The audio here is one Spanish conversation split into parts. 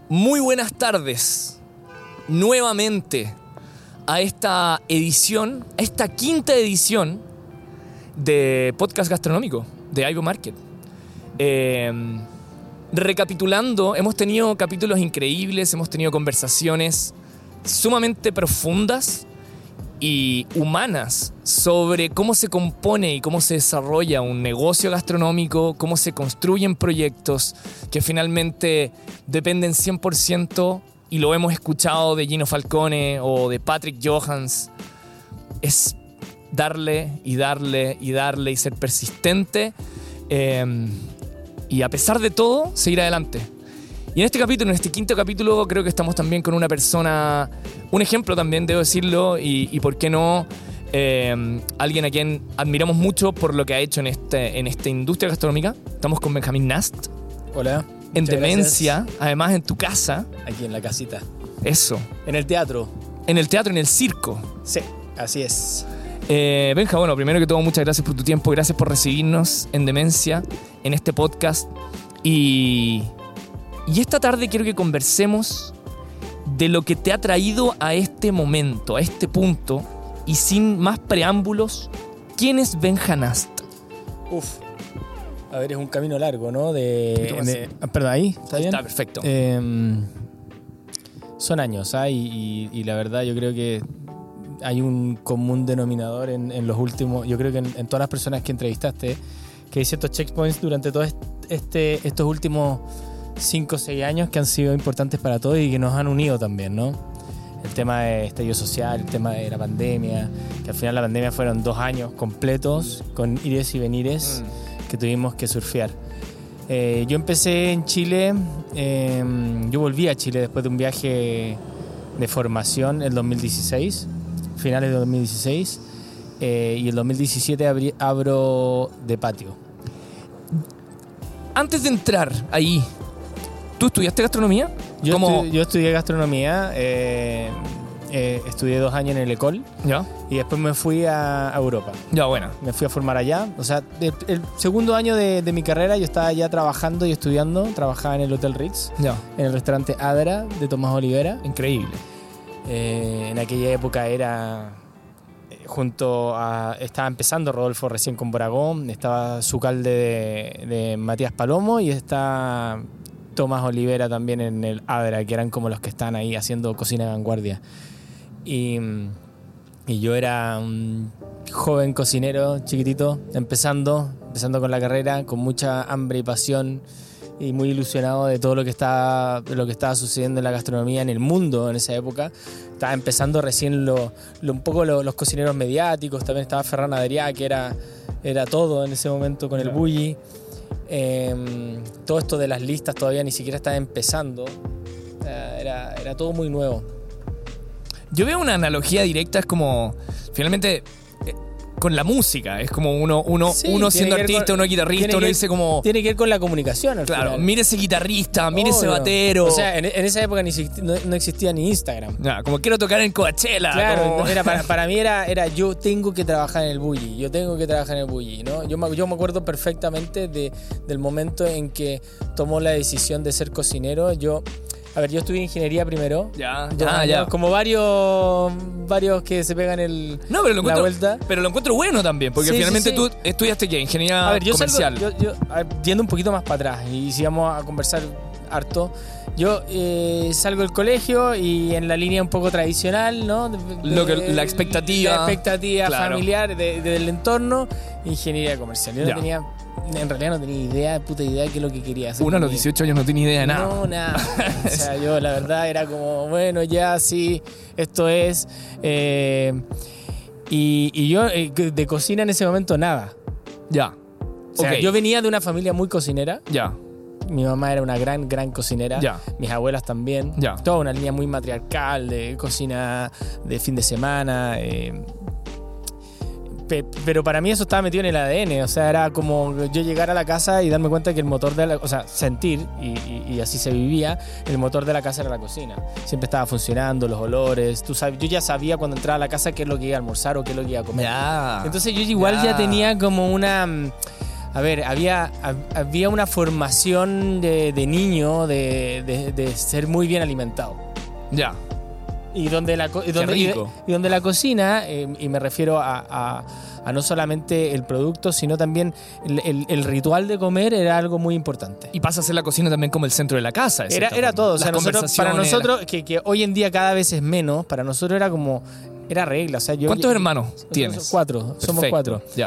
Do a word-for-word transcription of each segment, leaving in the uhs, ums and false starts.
Muy buenas tardes, nuevamente, a esta edición, a esta quinta edición de Podcast Gastronómico de Aibo Market. Eh, recapitulando, hemos tenido capítulos increíbles, hemos tenido conversaciones sumamente profundas y humanas sobre cómo se compone y cómo se desarrolla un negocio gastronómico, cómo se construyen proyectos que finalmente dependen cien por ciento, y lo hemos escuchado de Gino Falcone o de Patrick Johans, es darle y darle y darle y ser persistente eh, y a pesar de todo seguir adelante. Y en este capítulo, en este quinto capítulo, creo que estamos también con una persona, un ejemplo también, debo decirlo, y, y por qué no, eh, alguien a quien admiramos mucho por lo que ha hecho en, este, en esta industria gastronómica. Estamos con Benjamín Nast. Hola. En Demencia, gracias. Además en tu casa. Aquí en la casita. Eso. En el teatro. En el teatro, en el circo. Sí, así es. Eh, Benja, bueno, primero que todo, muchas gracias por tu tiempo, gracias por recibirnos en Demencia, en este podcast. Y... Y esta tarde quiero que conversemos de lo que te ha traído a este momento, a este punto, y sin más preámbulos, ¿quién es Benja Nast? Uf. A ver, es un camino largo, ¿no? De, de ah, perdón, ahí, ¿está bien? Está perfecto. Eh, son años, ¿ah? Y, y, y la verdad yo creo que hay un común denominador en, en los últimos, yo creo que en, en todas las personas que entrevistaste, que hay ciertos checkpoints durante todos este, estos últimos cinco o seis años que han sido importantes para todos y que nos han unido también, ¿no? El tema de estallido social, el tema de la pandemia, que al final la pandemia fueron dos años completos con ires y venires mm. que tuvimos que surfear. Eh, yo empecé en Chile, eh, yo volví a Chile después de un viaje de formación el dos mil dieciséis, finales de dos mil dieciséis, eh, y el dos mil diecisiete abrí, abro de patio. Antes de entrar ahí, ¿tú estudiaste gastronomía? Yo, ¿Cómo? estu- yo estudié gastronomía, eh, eh, estudié dos años en el Ecole ¿Ya? y después me fui a, a Europa. Ya, bueno. Me fui a formar allá. O sea, el, el segundo año de, de mi carrera yo estaba ya trabajando y estudiando. Trabajaba en el Hotel Ritz, Ya. en el restaurante Adra de Tomás Olivera. Increíble. Eh, en aquella época era... junto a... Estaba empezando Rodolfo recién con Boragón, estaba Zucalde de, de Matías Palomo y está Tomás Olivera también en el Adra, que eran como los que están ahí haciendo cocina de vanguardia. Y, y yo era un joven cocinero chiquitito, empezando, empezando con la carrera, con mucha hambre y pasión y muy ilusionado de todo lo que estaba, de lo que estaba sucediendo en la gastronomía en el mundo en esa época. Estaba empezando recién lo, lo, un poco lo, los cocineros mediáticos, también estaba Ferran Adrià, que era, era todo en ese momento con el Bulli. Eh, todo esto de las listas todavía ni siquiera estaba empezando, eh, era, era todo muy nuevo. Yo veo una analogía directa, es como, finalmente, eh, con la música. Es como uno, uno, Sí, uno tiene siendo que ver artista, con- uno guitarrista, tiene uno que- dice como... Tiene que ver con la comunicación al Claro, final. mire ese guitarrista, mire ese Obvio. batero. O sea, en, en esa época ni existi- no, no existía ni Instagram. Ya, como quiero tocar en Coachella. Claro, como- era, para, para mí era, era yo tengo que trabajar en el Bulli, yo tengo que trabajar en el Bulli, ¿no? Yo me, yo me acuerdo perfectamente de, del momento en que tomó la decisión de ser cocinero. Yo, a ver, yo estudié ingeniería primero. Ya, Dos ya, años, ya. Como varios, varios que se pegan el, No, pero lo la encuentro, vuelta. pero lo encuentro bueno también, porque Sí, sí, finalmente sí. tú estudiaste ¿qué? Ingeniería A ver, yo salgo, comercial. yo, yo, a ver, yendo un poquito más para atrás y si vamos a conversar harto, yo eh, salgo del colegio y en la línea un poco tradicional, ¿no? De- de- Lo que- la expectativa. La expectativa Claro. familiar de- del entorno, ingeniería comercial. Yo no Ya. tenía, en realidad no tenía idea, puta idea de qué es lo que quería hacer. Uno a los Ni- dieciocho años no tiene idea de nada. No, nada. O sea, yo la verdad era como, bueno, ya sí, esto es. eh, y, y yo eh, de cocina en ese momento nada. Ya. O sea, Ok. yo venía de una familia muy cocinera. Ya. Mi mamá era una gran, gran cocinera. Ya. Mis abuelas también. Ya. Toda una línea muy matriarcal de cocina de fin de semana. eh, pe- pero para mí eso estaba metido en el A D N. O sea, era como yo llegar a la casa y darme cuenta que el motor de la... O sea, sentir, y, y- y así se vivía, el motor de la casa era la cocina. Siempre estaba funcionando, los olores. Tú sabes, yo ya sabía cuando entraba a la casa qué es lo que iba a almorzar o qué es lo que iba a comer. Ya. Entonces yo igual Ya. ya tenía como una... a ver, había, había una formación de, de niño de, de, de ser muy bien alimentado. Ya. Y donde la, y donde, y, y donde la cocina, eh, y me refiero a, a, a no solamente el producto, sino también el, el, el ritual de comer era algo muy importante. Y pasa a ser la cocina también como el centro de la casa. Era, era todo. O sea, nosotros, para nosotros, la... que, que hoy en día cada vez es menos, para nosotros era como, era regla. O sea, yo, ¿Cuántos yo, hermanos yo, tienes? Cuatro, Perfecto. Somos cuatro. Ya.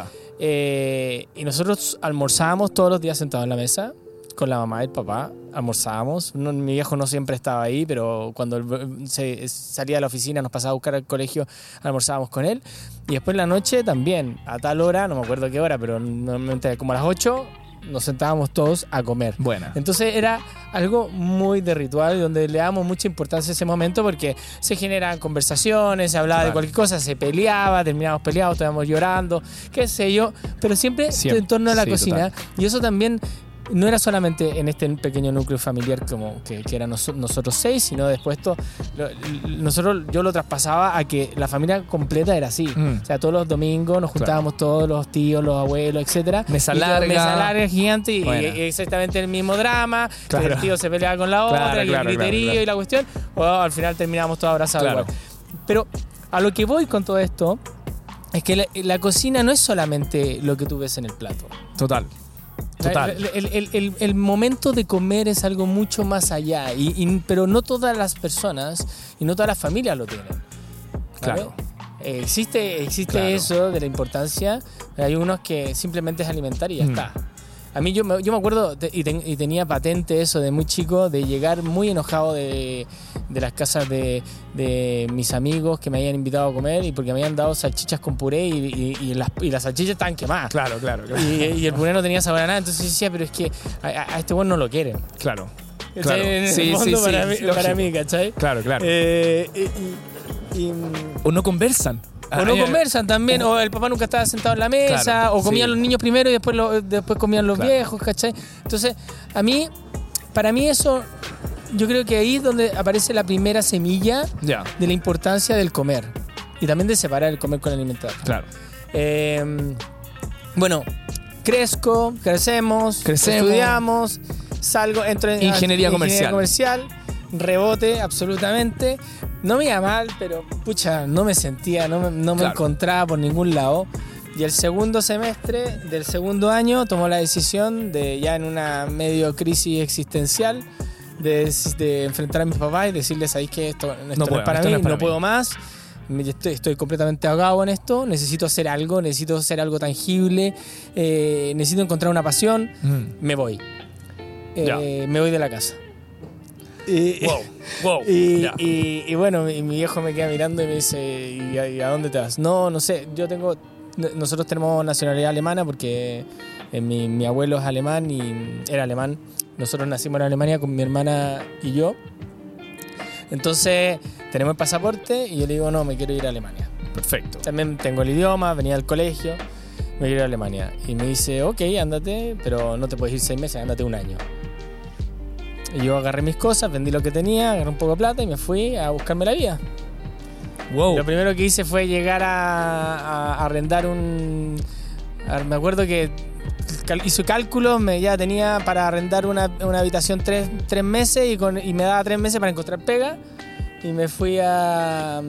Eh, y nosotros almorzábamos todos los días sentados en la mesa con la mamá y el papá, almorzábamos. No, mi viejo no siempre estaba ahí, pero cuando él se, salía de la oficina, nos pasaba a buscar al colegio, almorzábamos con él. Y después en la noche también, a tal hora, no me acuerdo qué hora, pero normalmente como a las ocho, nos sentábamos todos a comer. Buena. Entonces era algo muy de ritual, donde le damos mucha importancia a ese momento porque se generan conversaciones, se hablaba claro. de cualquier cosa, se peleaba, terminábamos peleados, estábamos llorando, qué sé yo, pero siempre, siempre. en torno a la sí, cocina. Total. Y eso también no era solamente en este pequeño núcleo familiar como que, que eran nos, nosotros seis, sino después esto, lo, nosotros, yo lo traspasaba a que la familia completa era así. Mm. O sea, todos los domingos nos juntábamos claro. todos los tíos, los abuelos, etcétera. Mesa larga. Mesa larga, gigante, y, bueno. y exactamente el mismo drama. Claro. El tío se peleaba con la otra, claro, y claro, el griterío claro, claro. y la cuestión. O al final terminábamos todos abrazados claro. igual. Pero a lo que voy con todo esto es que la, la cocina no es solamente lo que tú ves en el plato. Total. Total. El, el, el, el momento de comer es algo mucho más allá, y, y, pero no todas las personas y no todas las familias lo tienen. ¿Vale? Claro. Eh, existe existe claro. eso de la importancia. Hay unos que simplemente es alimentar y ya mm. está. A mí yo me, yo me acuerdo de, y, ten, y tenía patente eso de muy chico, de llegar muy enojado de, de las casas de, de mis amigos que me habían invitado a comer y porque me habían dado salchichas con puré y, y, y, las, y las salchichas estaban quemadas. Claro, claro. claro. Y, y el puré no tenía sabor a nada, entonces decía, pero es que a, a este bueno no lo quieren. Claro. Claro. En el sí, fondo sí, para, sí, mí, para mí, ¿cachai? Claro, claro. Eh, y, y, y, o no conversan. O no conversan también, o el papá nunca estaba sentado en la mesa, claro, o comían sí. los niños primero y después, lo, después comían los claro. viejos, ¿cachai? Entonces, a mí, para mí eso, yo creo que ahí es donde aparece la primera semilla yeah. de la importancia del comer. Y también de separar el comer con el alimentar. Claro. Eh, bueno, crezco, crecemos, crecemos, estudiamos, salgo, entro en ingeniería, a, comercial. ingeniería comercial, rebote absolutamente. No me iba mal, pero pucha, no me sentía, no me, no me claro. encontraba por ningún lado. Y el segundo semestre del segundo año tomó la decisión de, ya en una medio crisis existencial, de, de enfrentar a mis papás y decirles, ¿sabéis que esto, esto no, puedo, no es para esto mí? No, es para no mí. puedo más. Estoy, estoy completamente ahogado en esto. Necesito hacer algo, necesito hacer algo tangible. Eh, necesito encontrar una pasión. Mm. Me voy. Eh, me voy de la casa. Y, wow, wow. Y, yeah. y, y bueno, y mi viejo me queda mirando y me dice, ¿y a, y a dónde te vas? No, no sé, yo tengo, nosotros tenemos nacionalidad alemana porque eh, mi, mi abuelo es alemán y era alemán. Nosotros nacimos en Alemania con mi hermana y yo. Entonces tenemos el pasaporte y yo le digo, no, me quiero ir a Alemania. Perfecto. También tengo el idioma, venía al colegio, me quiero ir a Alemania. Y me dice, ok, ándate, pero no te puedes ir seis meses, ándate un año. Y yo agarré mis cosas, vendí lo que tenía, agarré un poco de plata y me fui a buscarme la vida. Wow. Lo primero que hice fue llegar a, a, a arrendar un... A, me acuerdo que hice cálculos, me, ya tenía para arrendar una, una habitación tres, tres meses y, con, y me daba tres meses para encontrar pega. Y me fui a...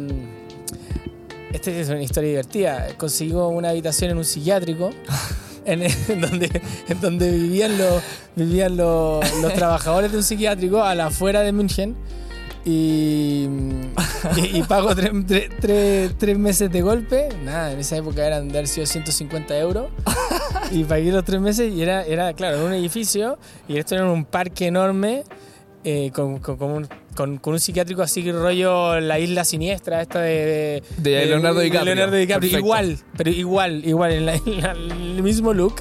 Esta es una historia divertida. Consigo una habitación en un psiquiátrico. En, en, donde, en donde vivían, los, vivían los, los trabajadores de un psiquiátrico a la afuera de München y, y, y pago tres, tres, tres, tres meses de golpe. Nada, en esa época eran de haber sido ciento cincuenta euros y pagué los tres meses y era, era claro, en un edificio y esto era en un parque enorme eh, con, con, con un Con, con un psiquiátrico así rollo La Isla Siniestra esta de, de, de, de Leonardo DiCaprio, de Leonardo DiCaprio. igual, pero igual, igual en, la, en la, el mismo look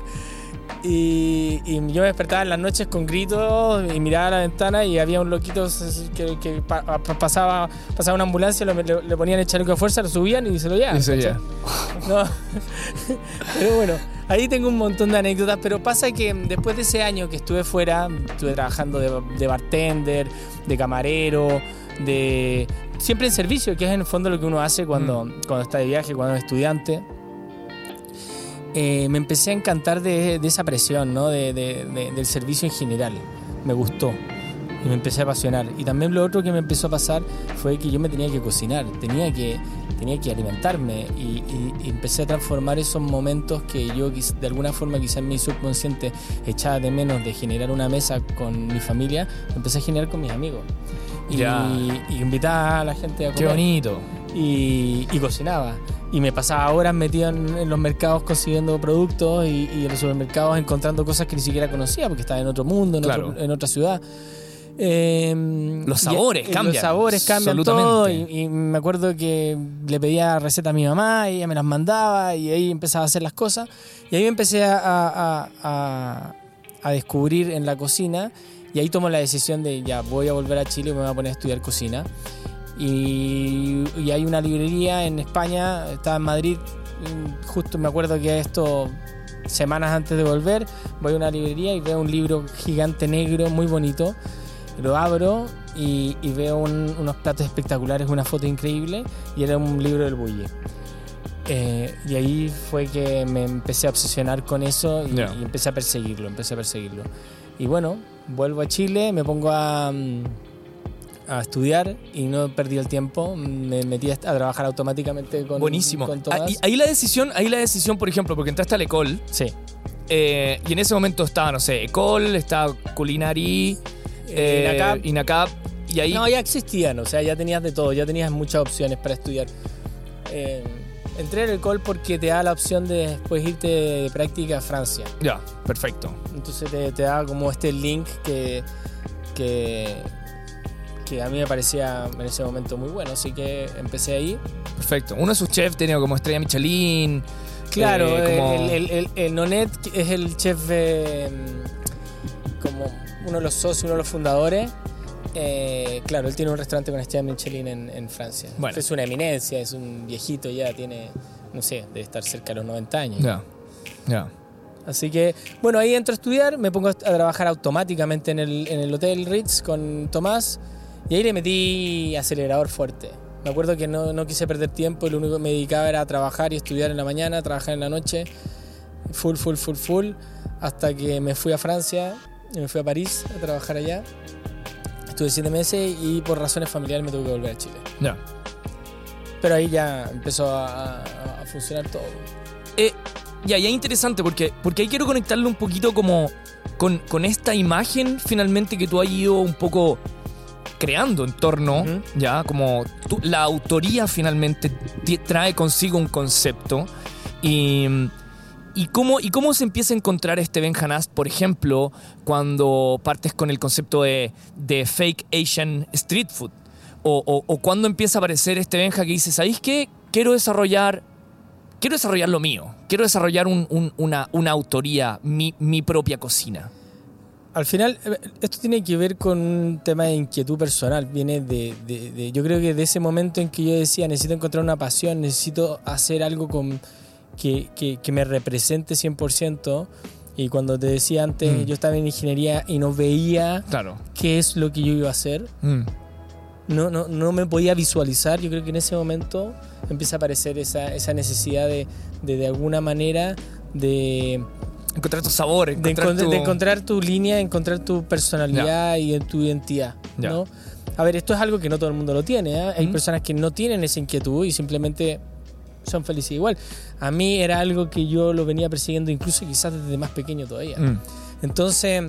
y, y yo me despertaba en las noches con gritos y miraba a la ventana y había un loquito que, que pa, pa, pasaba pasaba una ambulancia, lo, le, le ponían el chaleco de fuerza, lo subían y se lo llevaban. No. Pero bueno, ahí tengo un montón de anécdotas, pero pasa que después de ese año que estuve fuera, estuve trabajando de, de bartender, de camarero, de siempre en servicio, que es en el fondo lo que uno hace cuando, mm. cuando está de viaje, cuando es estudiante. eh, me empecé a encantar de, de esa presión, ¿no? de, de, de, del servicio en general. Me gustó y me empecé a apasionar. Y también lo otro que me empezó a pasar fue que yo me tenía que cocinar, tenía que, tenía que alimentarme y, y, y empecé a transformar esos momentos que yo de alguna forma quizás en mi subconsciente echaba de menos de generar una mesa con mi familia, lo empecé a generar con mis amigos. Y, y invitaba a la gente a comer. Qué bonito. Y, y cocinaba. Y me pasaba horas metido en, en los mercados consiguiendo productos y, y en los supermercados encontrando cosas que ni siquiera conocía porque estaba en otro mundo, en, claro. otro, en otra ciudad. Eh, los sabores y, cambian. Los sabores cambian todo. Y, y me acuerdo que le pedía receta a mi mamá y ella me las mandaba y ahí empezaba a hacer las cosas. Y ahí empecé a, a, a, a descubrir en la cocina. Y ahí tomo la decisión de ya voy a volver a Chile y me voy a poner a estudiar cocina. Y, y hay una librería en España, estaba en Madrid, justo me acuerdo que esto semanas antes de volver, voy a una librería y veo un libro gigante negro muy bonito, lo abro y, y veo un, unos platos espectaculares, una foto increíble y era un libro del Bulli. Eh, y ahí fue que me empecé a obsesionar con eso y, yeah. y empecé a perseguirlo, empecé a perseguirlo. Y bueno, vuelvo a Chile, me pongo a... a estudiar y no perdí el tiempo, me metí a trabajar automáticamente con, buenísimo. con Tomás. Ahí, ahí la decisión, ahí la decisión, por ejemplo, porque entraste a la École. Sí. Eh, y en ese momento estaba, no sé, École, estaba Culinary, eh, INACAP. INACAP, y ahí... No, ya existían, o sea, ya tenías de todo, ya tenías muchas opciones para estudiar. Eh, entré al École porque te da la opción de después irte de práctica a Francia. Ya, perfecto. Entonces te, te da como este link que... que que a mí me parecía en ese momento muy bueno, así que empecé ahí. Perfecto. Uno de sus chefs tenía como estrella Michelin. Claro, eh, como... el, el, el, el Nonet es el chef, eh, como uno de los socios, uno de los fundadores. Eh, claro, él tiene un restaurante con estrella Michelin en, en Francia. Bueno. Es una eminencia, es un viejito ya, tiene, no sé, debe estar cerca de los noventa años. Ya, ya. Así que, bueno, ahí entro a estudiar, me pongo a trabajar automáticamente en el, en el Hotel Ritz con Tomás. Y ahí le metí acelerador fuerte. Me acuerdo que no, no quise perder tiempo y lo único que me dedicaba era a trabajar y estudiar en la mañana, trabajar en la noche, full, full, full, full, hasta que me fui a Francia y me fui a París a trabajar allá. Estuve siete meses y por razones familiares me tuve que volver a Chile. Ya. Yeah. Pero ahí ya empezó a, a, a funcionar todo. Eh, ya, ya interesante porque, porque ahí quiero conectarlo un poquito como con, con esta imagen finalmente que tú has ido un poco... creando en torno, uh-huh. ya, como tú, la autoría finalmente t- trae consigo un concepto y, y, cómo, y cómo se empieza a encontrar este Benja Nast, por ejemplo, cuando partes con el concepto de, de fake Asian street food o, o, o cuando empieza a aparecer este Benja que dice, ¿sabéis qué? Quiero desarrollar quiero desarrollar lo mío, quiero desarrollar un, un, una, una autoría, mi, mi propia cocina. Al final, esto tiene que ver con un tema de inquietud personal. Viene de, de, de... Yo creo que de ese momento en que yo decía, necesito encontrar una pasión, necesito hacer algo con, que, que, que me represente cien por ciento. Y cuando te decía antes, mm. yo estaba en ingeniería y no veía claro. qué es lo que yo iba a hacer. Mm. No, no, no me podía visualizar. Yo creo que en ese momento empieza a aparecer esa, esa necesidad de, de, de alguna manera, de... encontrar tu sabor, encontrar, de, encont- tu... de encontrar tu línea, encontrar tu personalidad yeah. y tu identidad, yeah. ¿no? A ver, esto es algo que no todo el mundo lo tiene, ¿eh? Hay mm. personas que no tienen esa inquietud y simplemente son felices igual. A mí era algo que yo lo venía persiguiendo incluso quizás desde más pequeño todavía. Mm. Entonces,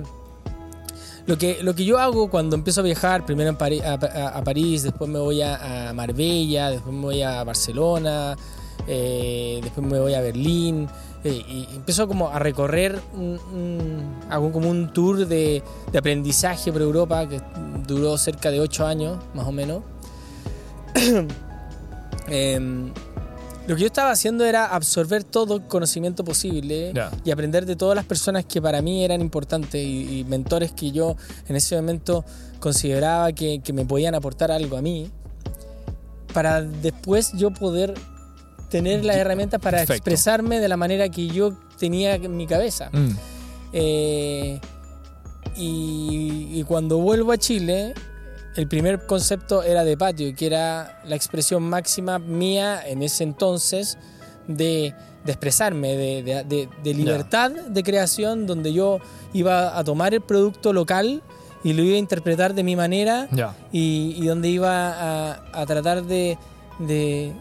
lo que, lo que yo hago cuando empiezo a viajar, primero en Pari- a, a, a París, después me voy a, a Marbella, después me voy a Barcelona, eh, después me voy a Berlín... Eh, y empiezo como a recorrer, un, un, hago como un tour de, de aprendizaje por Europa que duró cerca de ocho años, más o menos. eh, lo que yo estaba haciendo era absorber todo el conocimiento posible yeah. y aprender de todas las personas que para mí eran importantes y, y mentores que yo en ese momento consideraba que, que me podían aportar algo a mí, para después yo poder... tener las herramientas para Perfecto. expresarme de la manera que yo tenía en mi cabeza. Mm. Eh, y, y cuando vuelvo a Chile, el primer concepto era de patio, que era la expresión máxima mía en ese entonces de de expresarme, de, de, de, de libertad yeah. de creación, donde yo iba a tomar el producto local y lo iba a interpretar de mi manera yeah. y, y donde iba a, a tratar de, de,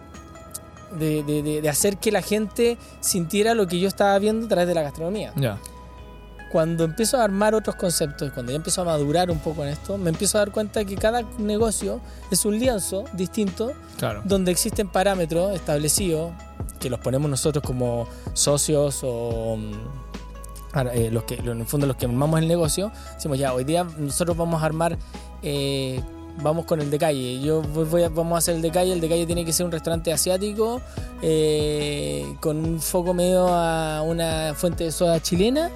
de, de, de, de hacer que la gente sintiera lo que yo estaba viendo a través de la gastronomía. Yeah. Cuando empiezo a armar otros conceptos, cuando ya empiezo a madurar un poco en esto, me empiezo a dar cuenta que cada negocio es un lienzo distinto, claro. donde existen parámetros establecidos que los ponemos nosotros como socios o eh, los que en el fondo los que armamos el negocio. Decimos, ya, hoy día nosotros vamos a armar, eh, vamos con el de calle. Yo voy, voy a, vamos a hacer el de calle. El de calle tiene que ser un restaurante asiático eh, con un foco medio a una fuente de soda chilena.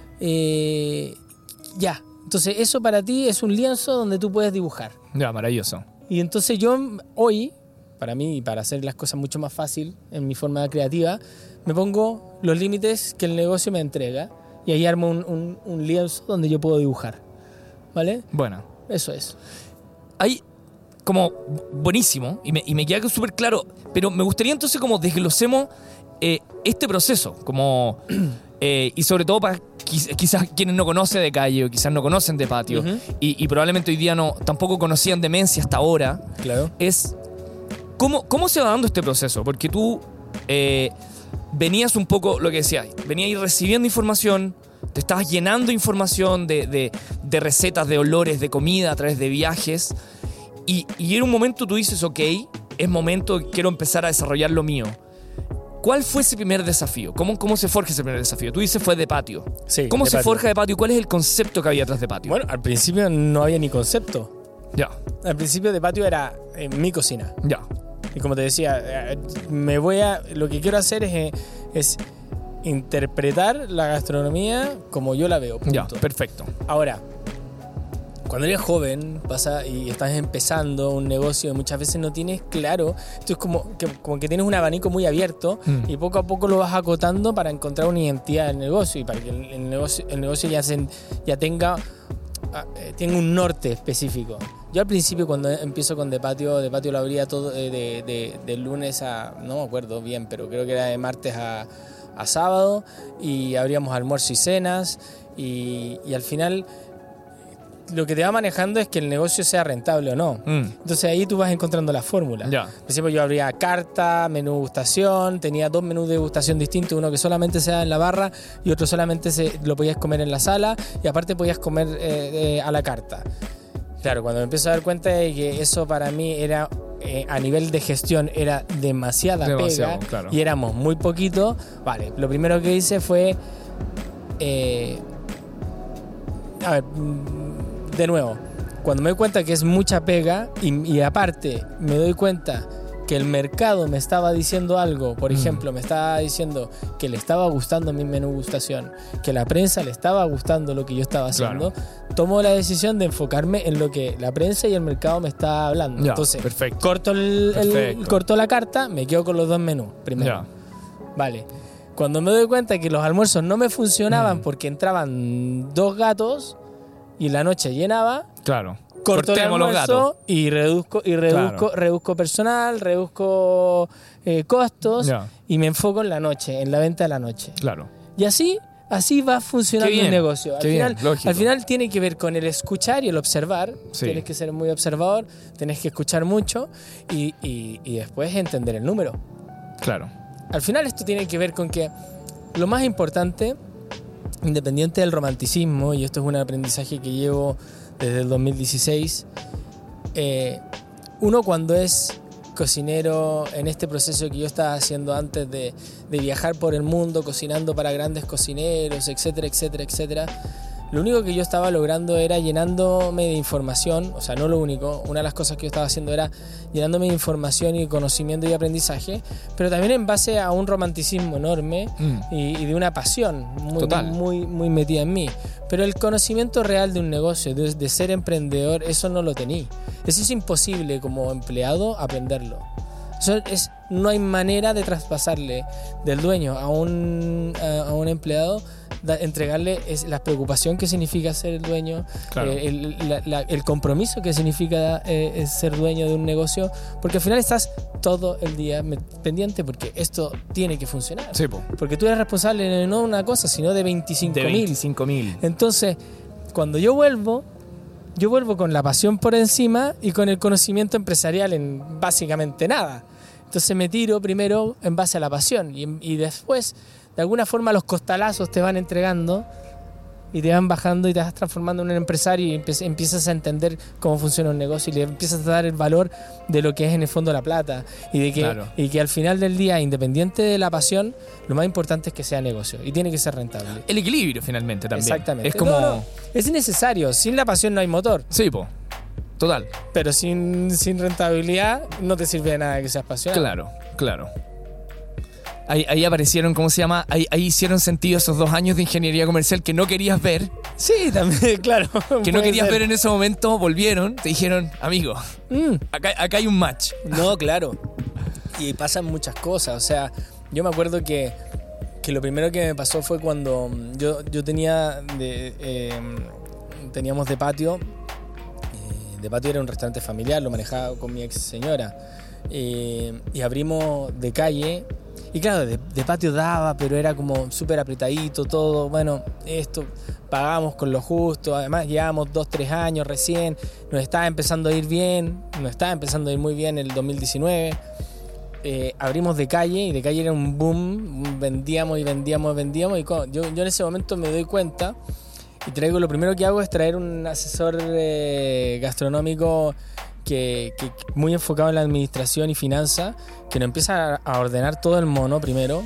Eh, ya, entonces eso para ti es un lienzo donde tú puedes dibujar. Ya, maravilloso. Y entonces yo hoy, para mí, y para hacer las cosas mucho más fácil en mi forma creativa, me pongo los límites que el negocio me entrega y ahí armo un, un, un lienzo donde yo puedo dibujar, ¿vale? Bueno. Eso es. Hay como buenísimo y me, y me queda súper claro, pero me gustaría entonces como desglosemos eh, este proceso, como eh, y sobre todo para quizás quienes no conocen de calle o quizás no conocen de patio uh-huh. y, y probablemente hoy día no tampoco conocían de Menzi hasta ahora. Claro. Es cómo, cómo se va dando este proceso, porque tú eh, venías un poco, lo que decías, venías recibiendo información, te estabas llenando información de, de, de recetas, de olores, de comida a través de viajes y, y en un momento tú dices, ok, es momento, quiero empezar a desarrollar lo mío. ¿Cuál fue ese primer desafío? ¿Cómo, cómo se forja ese primer desafío? Tú dices fue de patio. Sí, ¿Cómo de se patio. forja de patio? ¿Cuál es el concepto que había atrás de patio? Bueno, al principio no había ni concepto. Ya. Al principio de patio era en mi cocina. Ya. Y como te decía, me voy a, lo que quiero hacer es, es interpretar la gastronomía como yo la veo. Punto. Ya, perfecto. Ahora, cuando eres joven pasa y estás empezando un negocio y muchas veces no tienes claro, esto es como que, como que tienes un abanico muy abierto mm. y poco a poco lo vas acotando para encontrar una identidad del negocio y para que el, el negocio, el negocio ya, se, ya tenga, eh, tenga un norte específico. Yo al principio cuando empiezo con De Patio, De Patio lo abría todo de, de, de, de lunes a, no me acuerdo bien, pero creo que era de martes a, a sábado y abríamos almuerzo y cenas y, y al final lo que te va manejando es que el negocio sea rentable o no. Mm. Entonces ahí tú vas encontrando la fórmula. Yeah. Por ejemplo, yo abría carta, menú degustación, tenía dos menús de degustación distintos, uno que solamente se da en la barra y otro solamente se, lo podías comer en la sala y aparte podías comer eh, eh, a la carta. Claro, cuando me empiezo a dar cuenta de que eso para mí era, eh, a nivel de gestión, era demasiada Demasiado, pega claro. y éramos muy poquitos, vale, lo primero que hice fue... Eh, a ver... De nuevo, cuando me doy cuenta que es mucha pega y, y aparte me doy cuenta que el mercado me estaba diciendo algo, por ejemplo, me estaba diciendo que le estaba gustando mi menú gustación, que la prensa le estaba gustando lo que yo estaba haciendo, claro. Tomo la decisión de enfocarme en lo que la prensa y el mercado me está hablando. Ya, Entonces, perfecto. Corto, el, perfecto. El, corto la carta, me quedo con los dos menús primero. Ya. Vale. Cuando me doy cuenta que los almuerzos no me funcionaban mm. porque entraban dos gatos y la noche llenaba, claro. corto el almuerzo y reduzco y reduzco, claro. reduzco personal, reduzco eh, costos yeah. y me enfoco en la noche, en la venta de la noche. Claro. Y así, así va funcionando el negocio. Al final, al final tiene que ver con el escuchar y el observar. Sí. Tienes que ser muy observador, tienes que escuchar mucho y, y, y después entender el número. Claro. Al final esto tiene que ver con que lo más importante, independiente del romanticismo, y esto es un aprendizaje que llevo desde el dos mil dieciséis, eh, uno cuando es cocinero en este proceso que yo estaba haciendo antes de, de viajar por el mundo cocinando para grandes cocineros, etcétera, etcétera, etcétera, lo único que yo estaba logrando era llenándome de información, o sea, no lo único, una de las cosas que yo estaba haciendo era llenándome de información y conocimiento y aprendizaje, pero también en base a un romanticismo enorme mm. y, y de una pasión muy, muy, muy metida en mí. Pero el conocimiento real de un negocio, de, de ser emprendedor, eso no lo tenía. Eso es imposible como empleado aprenderlo. Eso es, no hay manera de traspasarle del dueño a un, a, a un empleado da, entregarle es la preocupación que significa ser el dueño, Claro. eh, el, la, la, el compromiso que significa eh, ser dueño de un negocio, porque al final estás todo el día pendiente porque esto tiene que funcionar. Sí, po. Porque tú eres responsable no de una cosa, sino de veinticinco De mil. veinticinco mil. Entonces, cuando yo vuelvo, yo vuelvo con la pasión por encima y con el conocimiento empresarial en básicamente nada. Entonces me tiro primero en base a la pasión y, y después, de alguna forma, los costalazos te van entregando y te van bajando y te vas transformando en un empresario y empiezas, empiezas a entender cómo funciona un negocio y le empiezas a dar el valor de lo que es en el fondo la plata y de que, Claro. y que al final del día, independiente de la pasión, lo más importante es que sea negocio y tiene que ser rentable. El equilibrio finalmente también. Exactamente. Es como... No, no, es necesario. Sin la pasión no hay motor. Sí, po. Total. Pero sin, sin rentabilidad no te sirve de nada que seas apasionado. Claro, claro. Ahí, ahí aparecieron, ¿cómo se llama? Ahí, ahí hicieron sentido esos dos años de ingeniería comercial que no querías ver, Sí, también, claro. que no querías ver en ese momento, volvieron, te dijeron, amigo, Mm. acá, acá hay un match. No, claro. Y pasan muchas cosas. O sea, yo me acuerdo que, que lo primero que me pasó fue cuando yo, yo tenía de, eh, teníamos de patio. eh, De patio era un restaurante familiar, lo manejaba con mi ex señora. Eh, y abrimos de calle. Y claro, de, de patio daba, pero era como súper apretadito todo. Bueno, esto pagamos con lo justo. Además, llevábamos dos, tres años recién. Nos estaba empezando a ir bien. Nos estaba empezando a ir muy bien el dos mil diecinueve. Eh, abrimos de calle y de calle era un boom. Vendíamos y vendíamos y vendíamos. Y co- yo, yo en ese momento me doy cuenta y traigo, lo primero que hago es traer un asesor eh, gastronómico que, que muy enfocado en la administración y finanzas, que nos empieza a, a ordenar todo el mono primero.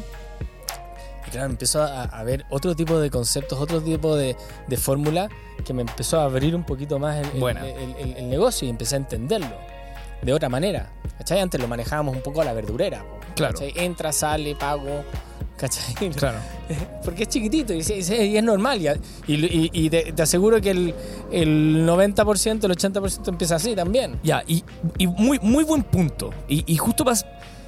Y claro, empezó a, a ver otro tipo de conceptos, otro tipo de, de fórmula que me empezó a abrir un poquito más el, el, Buena. el, el, el negocio y empecé a entenderlo de otra manera. ¿Cachai? Antes lo manejábamos un poco a la verdurera. Claro. ¿Cachai? Entra, sale, pago. ¿Cachai? Claro. Porque es chiquitito y, y- y es normal. Y, y, y te, te aseguro que el, el noventa por ciento, el ochenta por ciento empieza así también. Ya, y, y muy, muy buen punto. Y, y justo pas-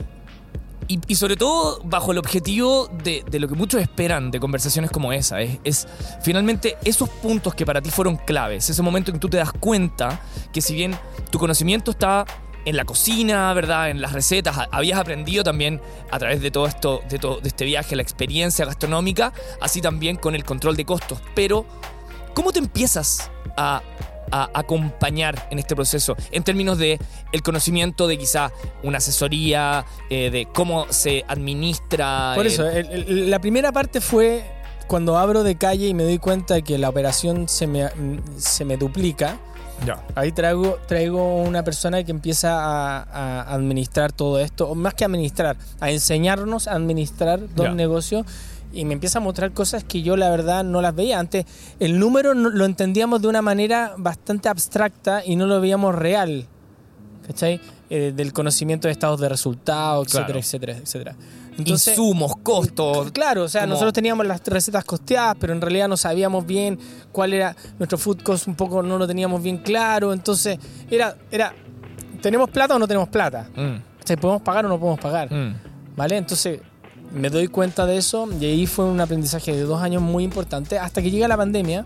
y, y sobre todo bajo el objetivo de, de lo que muchos esperan de conversaciones como esa. Es, es finalmente esos puntos que para ti fueron claves. Ese momento en que tú te das cuenta que si bien tu conocimiento está en la cocina, ¿verdad? En las recetas, a- habías aprendido también a través de todo esto, de, todo, de este viaje, la experiencia gastronómica, así también con el control de costos. Pero, ¿cómo te empiezas a, a acompañar en este proceso? En términos de el conocimiento de quizá una asesoría, eh, de cómo se administra. Por eh, eso, el- el- la primera parte fue cuando abro de calle y me doy cuenta de que la operación se me, se me duplica. Ya. Ahí traigo, traigo una persona que empieza a, a administrar todo esto, o más que administrar, a enseñarnos a administrar dos Ya. negocios y me empieza a mostrar cosas que yo la verdad no las veía. Antes el número no- lo entendíamos de una manera bastante abstracta y no lo veíamos real, ¿cachai? Eh, del conocimiento de estados de resultados, etcétera, Claro. etcétera, etcétera. Insumos, costos. Claro, o sea, como- nosotros teníamos las recetas costeadas, pero en realidad no sabíamos bien cuál era nuestro food cost, un poco no lo teníamos bien claro, entonces era, era ¿tenemos plata o no tenemos plata? Mm, O sea, ¿podemos pagar o no podemos pagar? mm. ¿Vale? Entonces me doy cuenta de eso y ahí fue un aprendizaje de dos años muy importante hasta que llega la pandemia.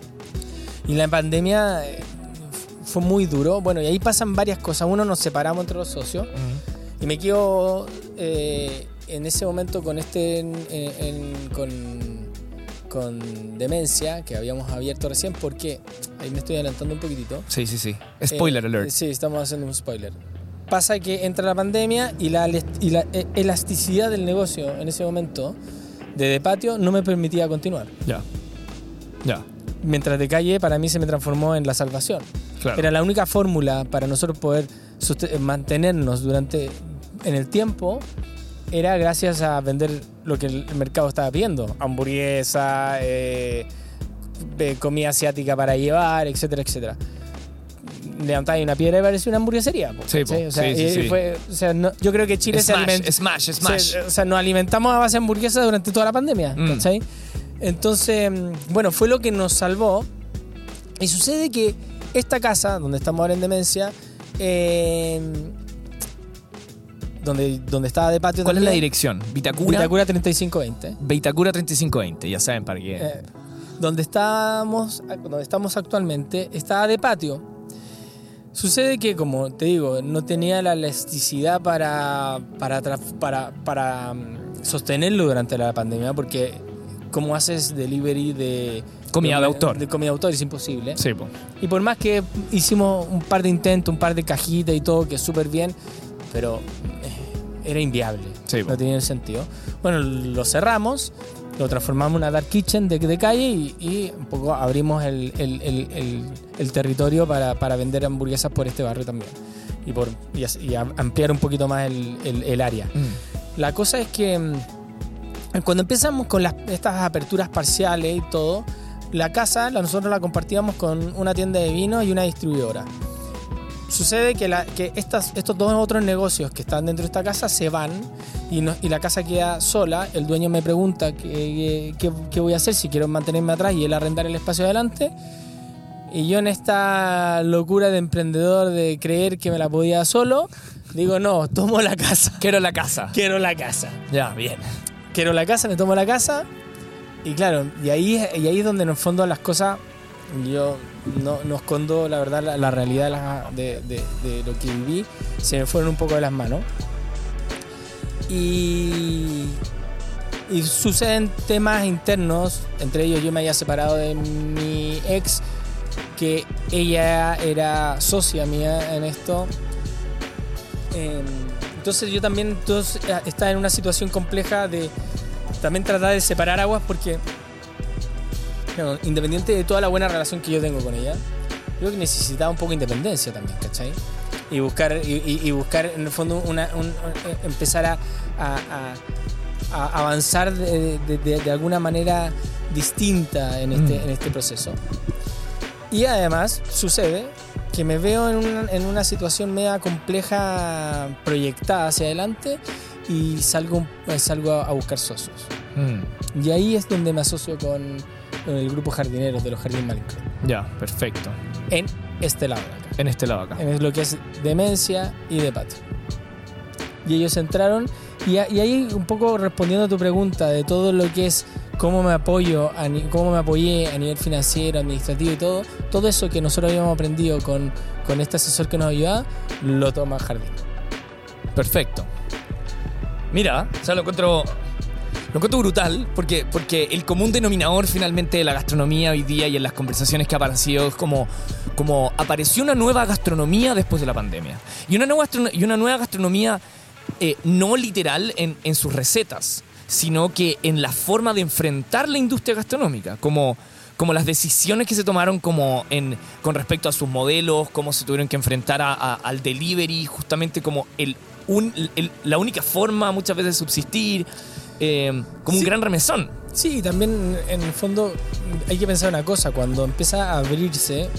Y la pandemia eh, fue muy duro. Bueno, y ahí pasan varias cosas. Uno, nos separamos entre los socios. Mm. Y me quedo eh, en ese momento con este en- en- con, con demencia que habíamos abierto recién, porque ahí me estoy adelantando un poquitito. Sí, sí, sí. Spoiler Eh, alert. Sí, estamos haciendo un spoiler. Pasa que entra la pandemia y la, y la eh, elasticidad del negocio en ese momento de De Patio no me permitía continuar. Ya. Ya. Mientras De Calle para mí se me transformó en la salvación. Claro. Era la única fórmula para nosotros poder suste- mantenernos durante en el tiempo, era gracias a vender lo que el mercado estaba pidiendo: hamburguesa, eh, eh, comida asiática para llevar, etcétera, etcétera. Levantáis una piedra y parecía una hamburguesería. po, Sí, po. ¿cachai? O sea, Sí, sí, y sí. fue- o sea, no- yo creo que Chile se Smash, alimenta. smash, smash. se- o sea, nos alimentamos a base de hamburguesas durante toda la pandemia, Mm. ¿cachai? Entonces, bueno, fue lo que nos salvó. Y sucede que esta casa, donde estamos ahora en Demencia, eh, donde, donde estaba de patio. ¿Cuál también. es la dirección? Vitacura. Vitacura treinta y cinco veinte. Vitacura treinta y cinco veinte, ya saben para qué. Eh, donde estábamos, donde estamos actualmente, estaba de patio. Sucede que, como te digo, no tenía la elasticidad para, para, para, para sostenerlo durante la pandemia, porque ¿cómo haces delivery de comida de, de autor? De comida de autor es imposible. Sí, po. Y por más que hicimos un par de intentos, un par de cajitas y todo, que es súper bien, pero eh, era inviable. Sí, po. No tenía sentido. Bueno, lo cerramos, lo transformamos en una dark kitchen de, de calle y, y un poco abrimos el, el, el, el, el territorio para, para vender hamburguesas por este barrio también. Y, por, y, y ampliar un poquito más el, el, el área. Mm. La cosa es que cuando empezamos con las, estas aperturas parciales y todo, la casa la, nosotros la compartíamos con una tienda de vino y una distribuidora. Sucede que, la, que estas, estos dos otros negocios que están dentro de esta casa se van y, no, y la casa queda sola. El dueño me pregunta qué, qué, qué voy a hacer, si quiero mantenerme atrás y él arrendar el espacio adelante. Y yo, en esta locura de emprendedor de creer que me la podía solo, digo, no, tomo la casa. Quiero la casa. Quiero la casa. Ya, bien. Quiero la casa, me tomo la casa. Y claro, y ahí, y ahí es donde en el fondo las cosas, yo no, no escondo la verdad, la, la realidad de, la, de, de, de lo que viví, se me fueron un poco de las manos. Y, y suceden temas internos, entre ellos yo me había separado de mi ex, que ella era socia mía en esto. Eh, entonces yo también entonces, estaba en una situación compleja de también tratar de separar aguas, porque bueno, independiente de toda la buena relación que yo tengo con ella, creo que necesitaba un poco de independencia también, ¿cachai? Y buscar, y, y, y buscar en el fondo una, un, empezar a, a, a, a avanzar de, de, de, de alguna manera distinta en este, mm. en este proceso. Y además sucede que me veo en una, en una situación media compleja proyectada hacia adelante y salgo, salgo a buscar socios. Mm. Y ahí es donde me asocio con, con el grupo Jardineros de los Jardín Malincrot. Ya, perfecto. En este lado de acá. En este lado acá. En lo que es demencia y de patio. Y ellos entraron y, y ahí un poco respondiendo a tu pregunta de todo lo que es cómo me apoyo, a, cómo me apoyé a nivel financiero, administrativo y todo, todo eso que nosotros habíamos aprendido con, con este asesor que nos ayudaba, lo toma Jardín. Perfecto. Mira, o sea, lo encuentro, lo encuentro brutal, porque, porque el común denominador finalmente de la gastronomía hoy día y en las conversaciones que ha aparecido es como, como apareció una nueva gastronomía después de la pandemia. Y una nueva, y una nueva gastronomía eh, no literal en, en sus recetas, sino que en la forma de enfrentar la industria gastronómica, como, como las decisiones que se tomaron como en, con respecto a sus modelos, cómo se tuvieron que enfrentar a, a, al delivery, justamente como el, un, el, la única forma muchas veces de subsistir, eh, como sí. Un gran remesón. Sí, también en el fondo hay que pensar una cosa, cuando empieza a abrirse,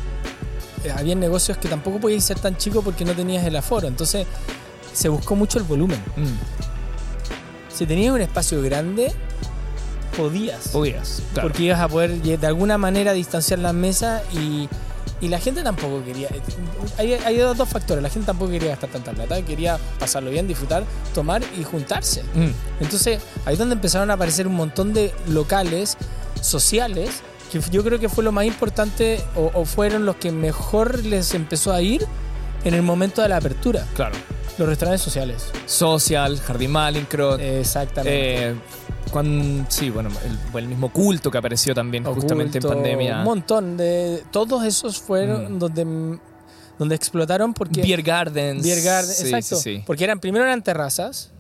eh, había negocios que tampoco podías ser tan chico porque no tenías el aforo, entonces se buscó mucho el volumen. Mm. Si tenías un espacio grande, podías. Podías, claro. Porque ibas a poder de alguna manera distanciar las mesas y, y la gente tampoco quería. Hay, hay dos factores. La gente tampoco quería gastar tanta plata, quería pasarlo bien, disfrutar, tomar y juntarse. Mm. Entonces, ahí es donde empezaron a aparecer un montón de locales sociales que yo creo que fue lo más importante o, o fueron los que mejor les empezó a ir en el momento de la apertura. Claro. Los restaurantes sociales. Social, Jardín Malincrot. Exactamente. Eh, cuando, sí, bueno, el, el mismo Culto que apareció también Oculto, justamente en pandemia. Un montón de... Todos esos fueron mm. donde, donde explotaron porque... Beer Gardens. Beer Gardens, sí, exacto. Sí, sí. Porque eran, primero eran terrazas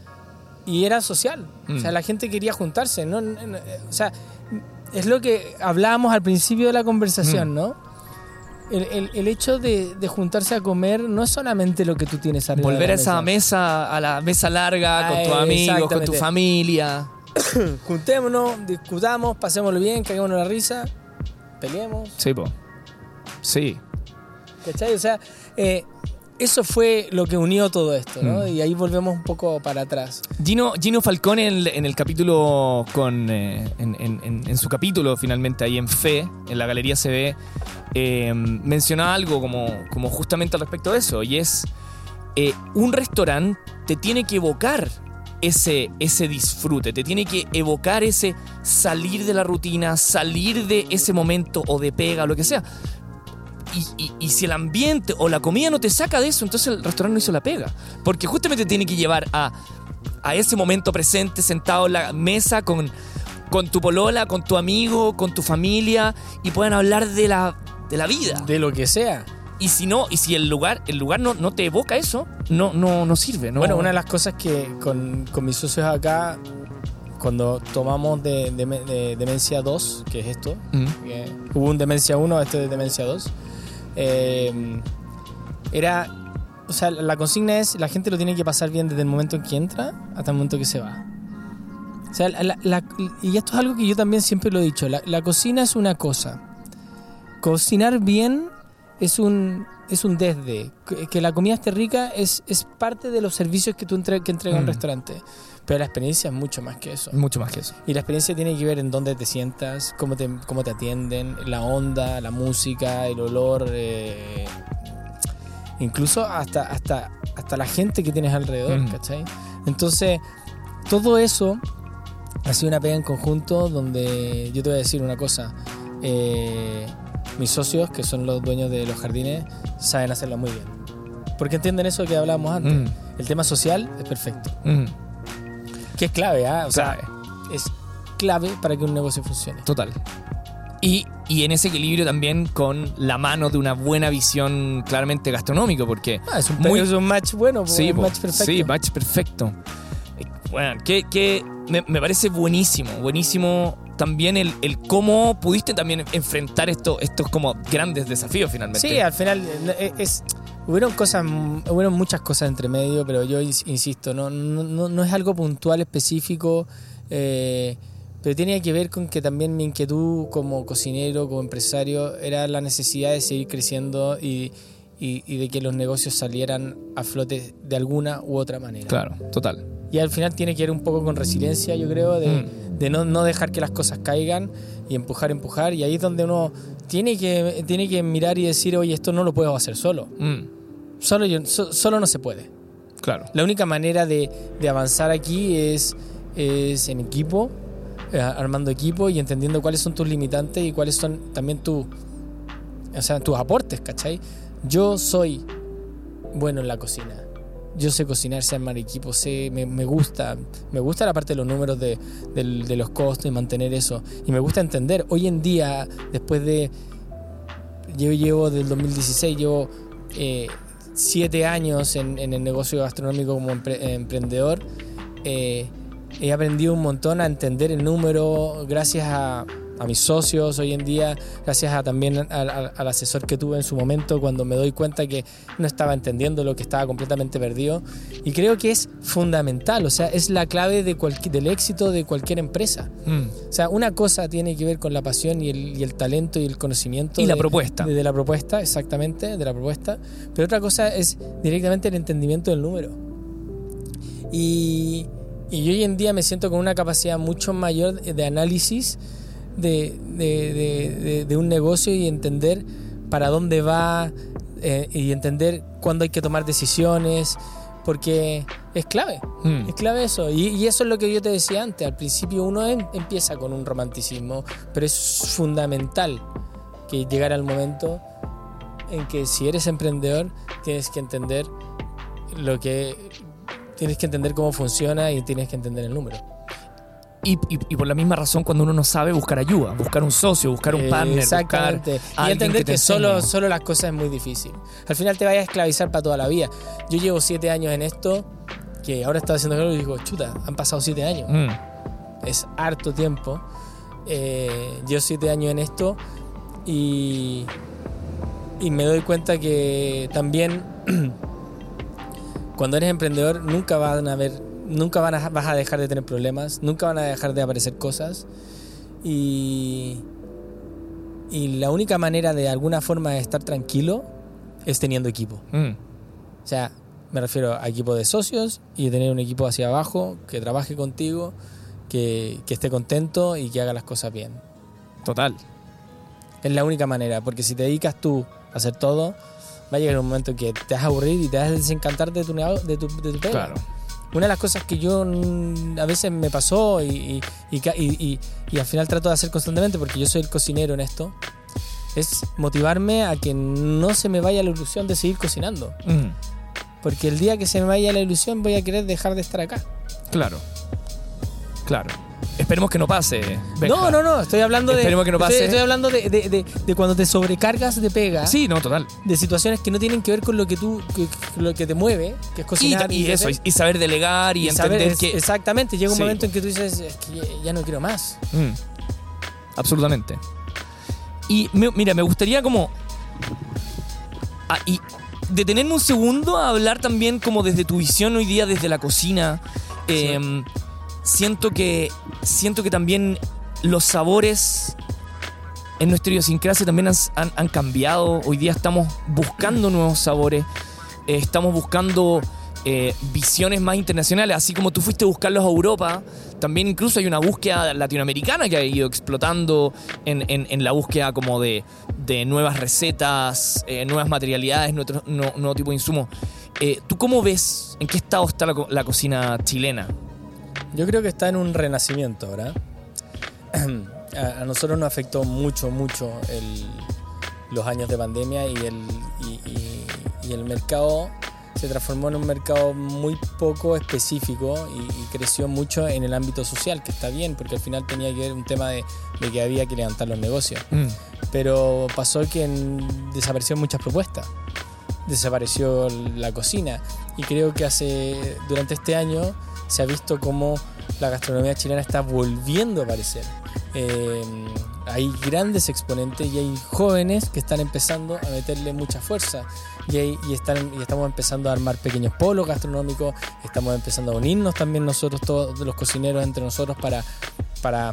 y era social. Mm. O sea, la gente quería juntarse, ¿no? O sea, es lo que hablábamos al principio de la conversación, mm. ¿no? El, el, el hecho de, de juntarse a comer no es solamente lo que tú tienes arriba. Volver de a esa mesa, a la mesa larga, con Ay, tus amigos, con tu familia. Juntémonos, discutamos, pasémoslo bien, caguémonos la risa, peleemos. Sí, po. Sí. ¿Cachai? O sea, eh, eso fue lo que unió todo esto, ¿no? Mm. Y ahí volvemos un poco para atrás. Gino, Gino Falcone en el, en el capítulo, con eh, en, en, en su capítulo finalmente ahí en Fe, en la Galería C B, eh, mencionaba algo como, como justamente al respecto de eso, y es eh, un restaurante te tiene que evocar ese, ese disfrute, te tiene que evocar ese salir de la rutina, salir de ese momento o de pega o lo que sea. Y, y, y si el ambiente o la comida no te saca de eso, entonces el restaurante no hizo la pega. Porque justamente te tiene que llevar a, a ese momento presente, sentado en la mesa con, con tu polola, con tu amigo, con tu familia, y puedan hablar de la, de la vida. De lo que sea. Y si no, y si el lugar, el lugar no, no te evoca eso, no, no, no sirve. No. Bueno, una de las cosas que con, con mis socios acá, cuando tomamos de, de, de Demencia dos, que es esto, Mm. que hubo un Demencia uno, este de Demencia dos, eh, era, o sea, la consigna es, la gente lo tiene que pasar bien desde el momento en que entra hasta el momento que se va. O sea, la, la, y esto es algo que yo también siempre lo he dicho, la, la cocina es una cosa, cocinar bien es un, es un desde, que, que la comida esté rica es, es parte de los servicios que tú entre, que entrega Mm. un restaurante, pero la experiencia es mucho más que eso. Mucho más que eso. Y la experiencia tiene que ver en dónde te sientas, cómo te, cómo te atienden, la onda, la música, el olor, eh, incluso hasta, hasta, hasta la gente que tienes alrededor, Mm. ¿cachai? Entonces, todo eso ha sido una pega en conjunto donde yo te voy a decir una cosa. Eh, mis socios, que son los dueños de los jardines, saben hacerlo muy bien. Porque entienden eso que hablábamos antes. Mm. El tema social es perfecto. Mm. Que es clave, ¿ah? O Clave. sea, es clave para que un negocio funcione. Total. Y, y en ese equilibrio también con la mano de una buena visión claramente gastronómica, porque... Ah, es, un, Muy- es un match bueno, po, Sí, un po. match perfecto. Sí, match perfecto. Eh, Bueno, que, que me, me parece buenísimo, buenísimo también el, el cómo pudiste también enfrentar esto, estos como grandes desafíos finalmente. Sí, al final eh, es, hubieron cosas, hubieron muchas cosas entre medio, pero yo ins- insisto, no, no, no, no es algo puntual, específico, eh, pero tenía que ver con que también mi inquietud como cocinero, como empresario, era la necesidad de seguir creciendo y, y, y de que los negocios salieran a flote de alguna u otra manera. Claro, total. Y al final tiene que ver un poco con resiliencia, yo creo, de, Mm. de no, no dejar que las cosas caigan y empujar, empujar. Y ahí es donde uno tiene que, tiene que mirar y decir, oye, esto no lo puedo hacer solo. Mm, Solo, yo, so- solo no se puede. claro. La única manera de, de avanzar aquí es, es en equipo, eh, armando equipo y entendiendo cuáles son tus limitantes y cuáles son también tu, o sea, tus aportes, ¿cachai? Yo soy bueno en la cocina. Yo sé cocinar, sé armar equipo, sé, me, me gusta, me gusta la parte de los números de, del- de los costos y mantener eso. Y me gusta entender. Hoy en día, después de, yo llevo del dos mil dieciséis, llevo eh, siete años en, en el negocio gastronómico como empre- emprendedor. Eh, he aprendido un montón a entender el número gracias a, a mis socios hoy en día, gracias a también al, al- al asesor que tuve en su momento cuando me doy cuenta que no estaba entendiendo lo que estaba completamente perdido. Y creo que es fundamental, o sea, es la clave de cualquier, del éxito de cualquier empresa. Mm, O sea, una cosa tiene que ver con la pasión y el, y el talento y el conocimiento. Y la de- propuesta. De, de la propuesta, exactamente, de la propuesta. Pero otra cosa es directamente el entendimiento del número. Y, y yo hoy en día me siento con una capacidad mucho mayor de, de análisis de, de, de, de- de un negocio y entender para dónde va eh, y entender cuándo hay que tomar decisiones, porque es clave. mm, Es clave eso, y, y eso es lo que yo te decía antes. Al principio uno em- empieza con un romanticismo, pero es fundamental que llegar al momento en que si eres emprendedor tienes que entender lo que tienes que entender cómo funciona y tienes que entender el número. Y, y- y por la misma razón, cuando uno no sabe, buscar ayuda, buscar un socio, buscar un partner, Exactamente. buscar Y alguien entender que que, te solo, enseñe. solo las cosas es muy difícil. Al final te vayas a esclavizar para toda la vida. Yo llevo siete años en esto, que ahora estaba haciendo algo y digo, chuta, han pasado siete años. Mm, Es harto tiempo. Eh, llevo siete años en esto y, y me doy cuenta que también cuando eres emprendedor nunca van a haber, nunca van a, vas a dejar de tener problemas, nunca van a dejar de aparecer cosas y, y la única manera de alguna forma de estar tranquilo es teniendo equipo. mm, O sea, me refiero a equipo de socios y de tener un equipo hacia abajo que trabaje contigo, que, que esté contento y que haga las cosas bien. total. Es la única manera, porque si te dedicas tú a hacer todo, va a llegar un momento en que te vas a aburrir y te vas a desencantar de tu, de tu, de tu pega. Claro. Una de las cosas que yo mm, a veces me pasó y, y, y, y, y al final trato de hacer constantemente, porque yo soy el cocinero en esto, es motivarme a que no se me vaya la ilusión de seguir cocinando. Mm. Porque el día que se me vaya la ilusión voy a querer dejar de estar acá. Claro. Claro. Esperemos que no pase. Benja. No, no, no, estoy hablando de... Esperemos que no pase. Estoy, estoy hablando de, de, de, de cuando te sobrecargas de pega. Sí, no, total. De situaciones que no tienen que ver con lo que tú, que, que, lo que te mueve, que es cocinar. Y, y, y eso, y, y saber delegar y, y entender saber, que... Exactamente, llega un sí. momento en que tú dices, es que ya, ya no quiero más. Mm. Absolutamente. Y me, mira, me gustaría como... Ah, y detenerme un segundo a hablar también como desde tu visión hoy día, desde la cocina. Eh, sí. Siento que siento que también los sabores en nuestra idiosincrasia también han, han, han cambiado. Hoy día estamos buscando nuevos sabores, eh, estamos buscando eh, visiones más internacionales. Así como tú fuiste a buscarlos a Europa, también incluso hay una búsqueda latinoamericana que ha ido explotando en, en, en la búsqueda como de, de nuevas recetas, eh, nuevas materialidades, nuevo, nuevo, nuevo tipo de insumos. Eh, ¿Tú cómo ves, en qué estado está la, la cocina chilena? Yo creo que está en un renacimiento ahora. A, a nosotros nos afectó mucho, mucho el, los años de pandemia y el, y, y, y el mercado se transformó en un mercado muy poco específico y, y creció mucho en el ámbito social, que está bien, porque al final tenía que ver un tema de, de que había que levantar los negocios. Mm. Pero pasó que en, desaparecieron muchas propuestas. Desapareció la cocina y creo que hace durante este año se ha visto cómo la gastronomía chilena está volviendo a aparecer. Eh, hay grandes exponentes y hay jóvenes que están empezando a meterle mucha fuerza y, hay, y, están, y estamos empezando a armar pequeños polos gastronómicos, estamos empezando a unirnos también nosotros, todos los cocineros entre nosotros para, para,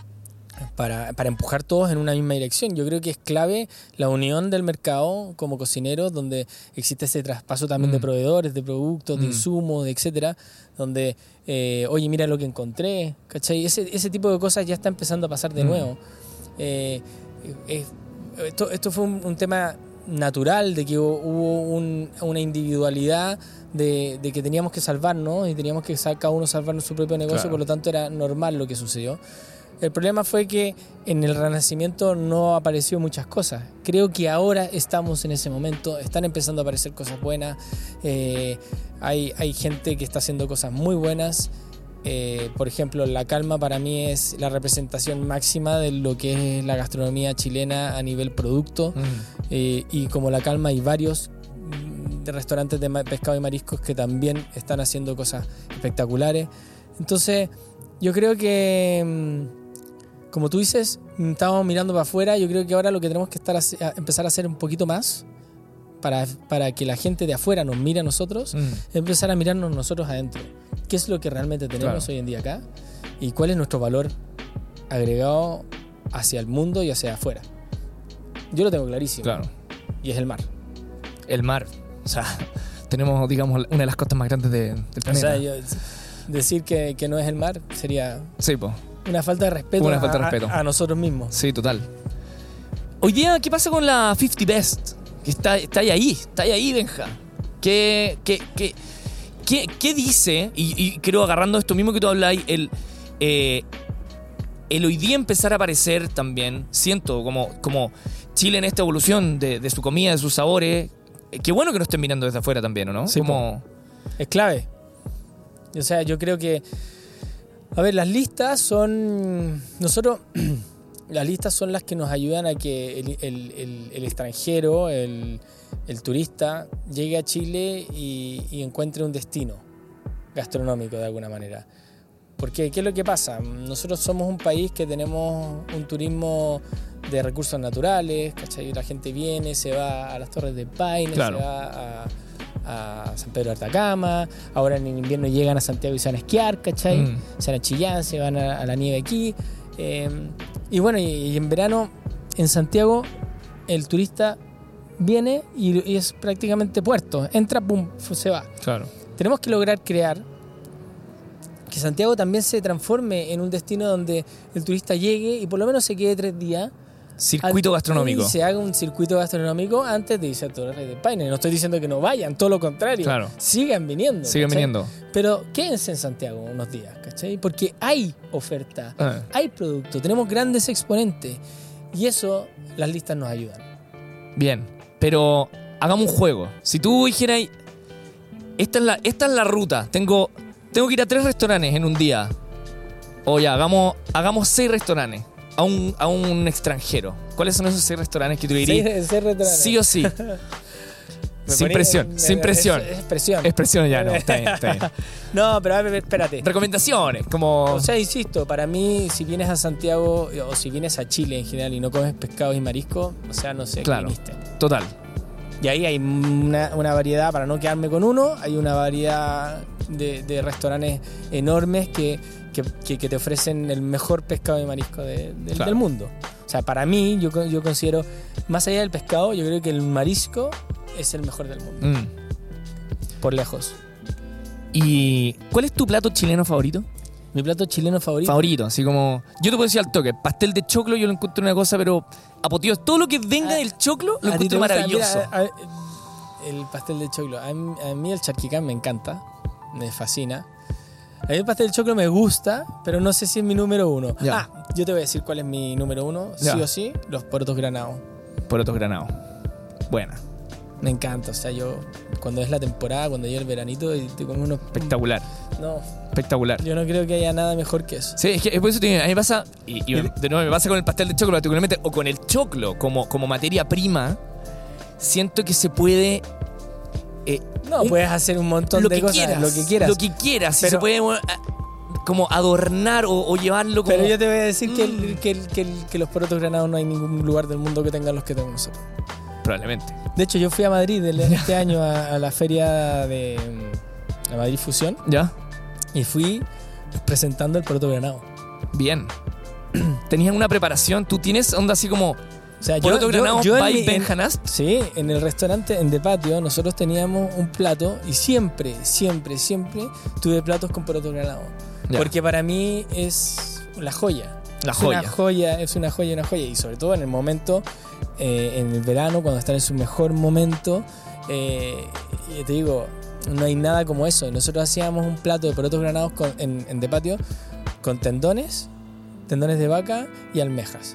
para, para empujar todos en una misma dirección. Yo creo que es clave la unión del mercado como cocineros, donde existe ese traspaso también mm. de proveedores, de productos, mm. de insumos, de etcétera, donde, eh, oye, mira lo que encontré, ¿cachai? Ese, ese tipo de cosas ya está empezando a pasar de mm. nuevo. Eh, eh, esto, esto fue un, un tema natural de que hubo un, una individualidad de, de que teníamos que salvarnos y teníamos que cada uno salvar su propio negocio, claro. Por lo tanto era normal lo que sucedió. El problema fue que en el Renacimiento no apareció muchas cosas. Creo que ahora estamos en ese momento, están empezando a aparecer cosas buenas, eh, hay, hay gente que está haciendo cosas muy buenas. Eh, por ejemplo, La Calma para mí es la representación máxima de lo que es la gastronomía chilena a nivel producto. Mm. Eh, y como La Calma hay varios de restaurantes de pescado y mariscos que también están haciendo cosas espectaculares. Entonces, yo creo que... Como tú dices, estábamos mirando para afuera. Yo creo que ahora lo que tenemos que estar a, a empezar a hacer un poquito más para, para que la gente de afuera nos mire a nosotros, mm. empezar a mirarnos nosotros adentro. ¿Qué es lo que realmente tenemos claro. hoy en día acá? ¿Y cuál es nuestro valor agregado hacia el mundo y hacia afuera? Yo lo tengo clarísimo. Claro. Y es el mar. El mar. O sea, tenemos, digamos, una de las costas más grandes de, del planeta. O sea, yo, decir que, que no es el mar sería... Sí, pues. Una falta de respeto, Una falta de a, respeto. A, a nosotros mismos. Sí, total. Hoy día, ¿qué pasa con la cincuenta Best? Que está, está ahí, está ahí, Benja. ¿Qué, qué, qué, qué, qué dice? Y, y creo, agarrando esto mismo que tú habláis, el, eh, el hoy día empezar a aparecer también, siento, como, como Chile en esta evolución de, de su comida, de sus sabores. Qué bueno que nos estén mirando desde afuera también, ¿o no? Sí, como... Es clave. O sea, yo creo que... A ver, las listas son... Nosotros... Las listas son las que nos ayudan a que el, el, el, el extranjero, el, el turista, llegue a Chile y, y encuentre un destino gastronómico de alguna manera. Porque, ¿qué es lo que pasa? Nosotros somos un país que tenemos un turismo de recursos naturales, ¿cachai? La gente viene, se va a las Torres del Paine, claro. Se va a... a San Pedro de Atacama, ahora en el invierno llegan a Santiago y se van a esquiar, ¿cachai? Mm. Se van a Chillán, se van a, a la nieve aquí. Eh, y bueno, y, y en verano en Santiago el turista viene y, y es prácticamente puerto. Entra, pum, se va. Claro. Tenemos que lograr crear que Santiago también se transforme en un destino donde el turista llegue y por lo menos se quede tres días Circuito gastronómico. Y se haga un circuito gastronómico antes de irse a Torres del Paine. No estoy diciendo que no vayan, todo lo contrario. Claro. Sigan viniendo. Sigan ¿cachai? viniendo. Pero quédense en Santiago unos días, ¿cachai? Porque hay oferta, Ah. hay producto, tenemos grandes exponentes. Y eso, las listas nos ayudan. Bien, pero hagamos un juego. Si tú dijeras, esta es la, esta es la ruta, tengo, tengo que ir a tres restaurantes en un día. O ya, hagamos, hagamos seis restaurantes a un, a un extranjero. ¿Cuáles son esos seis restaurantes que tú dirías? Seis- seis restaurantes. Sí o sí. Me sin ponía- presión, me- sin es- presión. Es, presión. Expresión ya, no, está bien, está bien. No, pero a ver, espérate. Recomendaciones, como... O sea, insisto, para mí, si vienes a Santiago o si vienes a Chile en general y no comes pescados y mariscos, o sea, no sé, Claro. ¿qué viniste? Total. Y ahí hay una, una variedad, para no quedarme con uno, hay una variedad de, de restaurantes enormes que, que, que- que te ofrecen el mejor pescado y marisco de- del- Claro. del mundo. O sea, para mí, yo, co- yo considero, más allá del pescado, yo creo que el marisco es el mejor del mundo, Mm. por lejos. ¿Y cuál es tu plato chileno favorito? Mi plato chileno favorito. Favorito, así como... Yo te puedo decir al toque, pastel de choclo yo lo encuentro una cosa, pero apoteósico. Todo lo que venga Ah, del choclo lo ¿A ti te encuentro gusta? maravilloso. Mira, a- a- el pastel de choclo. A mí, a mí el charquicán me encanta, me fascina. A mí el pastel de choclo me gusta, pero no sé si es mi número uno. Ya. Ah, yo te voy a decir cuál es mi número uno, Ya. sí o sí, los porotos granados. Porotos granados. Buena. Me encanta, o sea, yo cuando es la temporada, cuando llega el veranito y te comes unos... Espectacular. No, Espectacular. yo no creo que haya nada mejor que eso. Sí, es que es por eso te digo, a mí me pasa, y, y me- de nuevo me pasa con el pastel de choclo particularmente, o con el choclo como, como materia prima, siento que se puede... eh, No, un- puedes hacer un montón lo de que cosas, quieras, lo que quieras. Lo que quieras, si Pero- se puede eh, como adornar o, o llevarlo como... Pero yo te voy a decir que, el- Mm. que, el- que, el- que los porotos granados no hay ningún lugar del mundo que tengan los que tenemos nosotros. Probablemente. De hecho, yo fui a Madrid el- este año a, a la feria de a Madrid Fusión ¿Ya? y fui presentando el poroto granado. Bien. Tenías una preparación, tú tienes onda así como... O sea, yo, Poroto yo, granado yo en by mi- Ben en- Hanast. sí, en el restaurante en De Patio nosotros teníamos un plato y siempre, siempre, siempre tuve platos con poroto granado. Ya. Porque para mí es la joya. La es joya. Una joya, es una joya, una joya. Y sobre todo en el momento, eh, en el verano, cuando están en su mejor momento, eh, y te digo, no hay nada como eso. Nosotros hacíamos un plato de porotos granados con- en, en De Patio con tendones, tendones de vaca y almejas.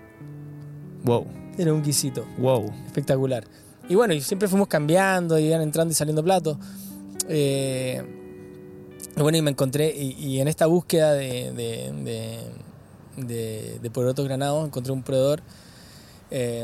Wow, Era un guisito wow. espectacular. Y bueno, y siempre fuimos cambiando, y iban entrando y saliendo platos. Eh, y bueno, y me encontré, y, y en esta búsqueda de, de, de, de, de porotos granados, encontré un proveedor eh,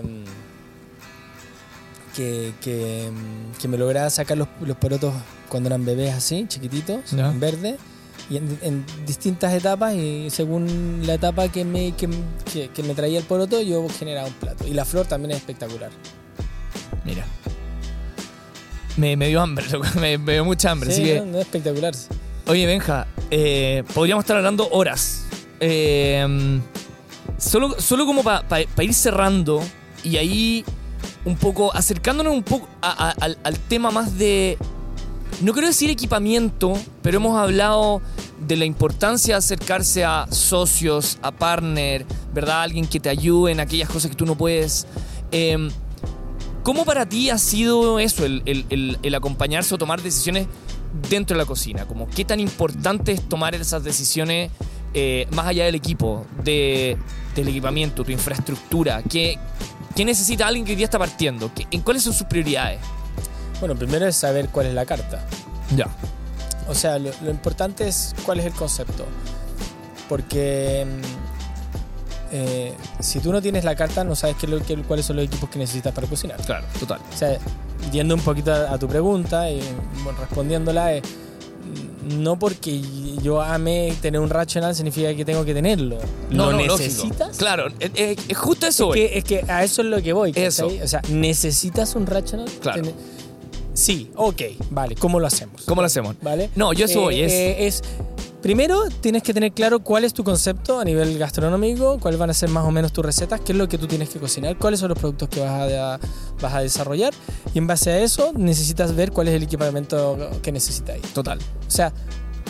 que, que, que me lograba sacar los, los porotos cuando eran bebés así, chiquititos, Ya. en verde, y en, en distintas etapas, y según la etapa que me, que, que- que me traía el poroto, yo generaba un plato. Y la flor también es espectacular. Mira. Me, me dio hambre, loco, me, me dio mucha hambre. Sí, así que, no, no es espectacular. oye, Benja, eh, podríamos estar hablando horas. Eh, solo, solo como para ir cerrando y ahí un poco acercándonos un poco a- a- al, al tema más de, no quiero decir equipamiento, pero hemos hablado de la importancia de acercarse a socios, a partner, ¿verdad? Alguien que te ayude en aquellas cosas que tú no puedes. Eh, ¿Cómo para ti ha sido eso, el, el- el- el acompañarse o tomar decisiones dentro de la cocina? Como, ¿qué tan importante es tomar esas decisiones eh, más allá del equipo, de, del equipamiento, tu infraestructura? ¿Qué, qué necesita alguien que hoy día está partiendo? ¿Qué- ¿En cuáles son sus prioridades? Bueno, primero es saber cuál es la carta. Ya. O sea, lo, lo importante es cuál es el concepto. Porque mm, eh, si tú no tienes la carta, no sabes qué, lo- qué- cuáles son los equipos que necesitas para cocinar. Claro, total. O sea, yendo un poquito a, a tu pregunta y bueno, respondiéndola, es, no porque yo ame tener un rational significa que tengo que tenerlo. ¿Lo lógico. necesitas? Claro, es, es- es justo eso. Es que, es que a eso es lo que voy. ¿cachai? Eso. O sea, ¿necesitas un rational? Claro. Ten- Sí, ok, vale. ¿Cómo lo hacemos? ¿Cómo lo hacemos? ¿Vale? No, yo eso Eh, voy, es- eh, es... Primero, tienes que tener claro cuál es tu concepto a nivel gastronómico, cuáles van a ser más o menos tus recetas, qué es lo que tú tienes que cocinar, cuáles son los productos que vas a, vas a desarrollar. Y en base a eso, necesitas ver cuál es el equipamiento que necesitáis. Total. O sea,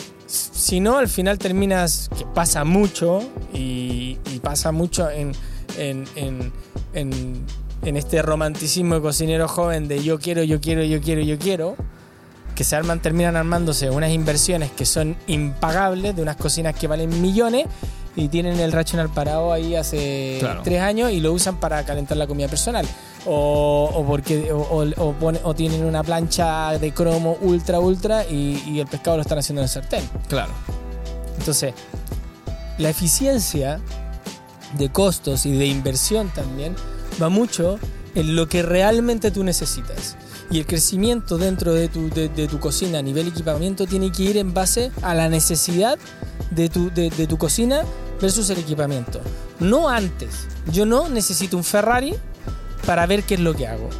si no, al final terminas, que pasa mucho, y, y pasa mucho en, en, en, en, en este romanticismo de cocinero joven de yo quiero, yo quiero, yo quiero, yo quiero, que se arman, terminan armándose unas inversiones que son impagables, de unas cocinas que valen millones, y tienen el Rational parado ahí hace Claro. tres años y lo usan para calentar la comida personal. O, o porque o, o, o, pone, o tienen una plancha de cromo ultra, ultra y, y el pescado lo están haciendo en el sartén. Claro. Entonces, la eficiencia de costos y de inversión también va mucho en lo que realmente tú necesitas. Y el crecimiento dentro de tu, de, de tu cocina a nivel equipamiento tiene que ir en base a la necesidad de tu, de, de tu cocina versus el equipamiento. No antes. Yo no necesito un Ferrari para ver qué es lo que hago.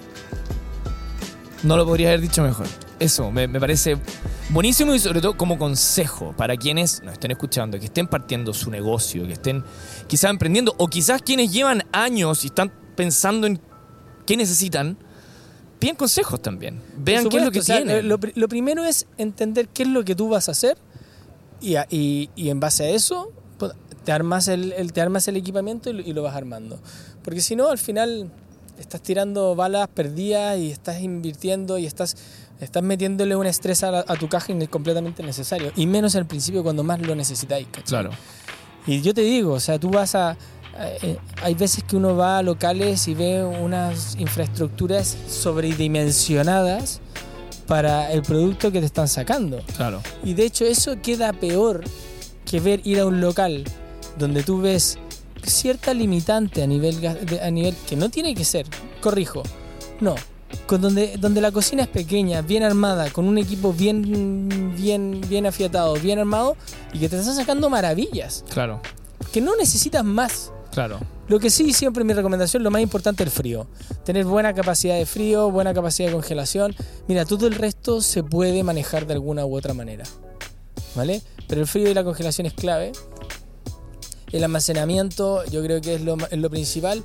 No lo podría haber dicho mejor. Eso me, me parece buenísimo, y sobre todo como consejo para quienes nos estén escuchando, que estén partiendo su negocio, que estén quizás emprendiendo, o quizás quienes llevan años y están pensando en qué necesitan. Piden consejos también. Vean Por qué es lo supuesto, que o sea, tienen. Lo, lo primero es entender qué es lo que tú vas a hacer y, a, y, y en base a eso pues, te armas el, el, te armas el equipamiento y lo, y lo vas armando. Porque si no, al final estás tirando balas perdidas y estás invirtiendo y estás, estás metiéndole un estrés a, la, a tu caja completamente innecesario. Y menos al principio cuando más lo necesitáis, ¿cachai? Claro. Y yo te digo, o sea, tú vas a... Eh, hay veces que uno va a locales y ve unas infraestructuras sobredimensionadas para el producto que te están sacando. Claro. Y de hecho eso queda peor que ver ir a un local donde tú ves cierta limitante a nivel, a nivel que no tiene que ser, corrijo, no, con donde, donde la cocina es pequeña, bien armada, con un equipo bien, bien, bien afiatado, bien armado, y que te están sacando maravillas, Claro. que no necesitas más. Claro. Lo que sí, siempre mi recomendación, lo más importante es el frío. Tener buena capacidad de frío, buena capacidad de congelación. Mira, todo el resto se puede manejar de alguna u otra manera, ¿vale? Pero el frío y la congelación es clave. El almacenamiento yo creo que es lo, es lo principal,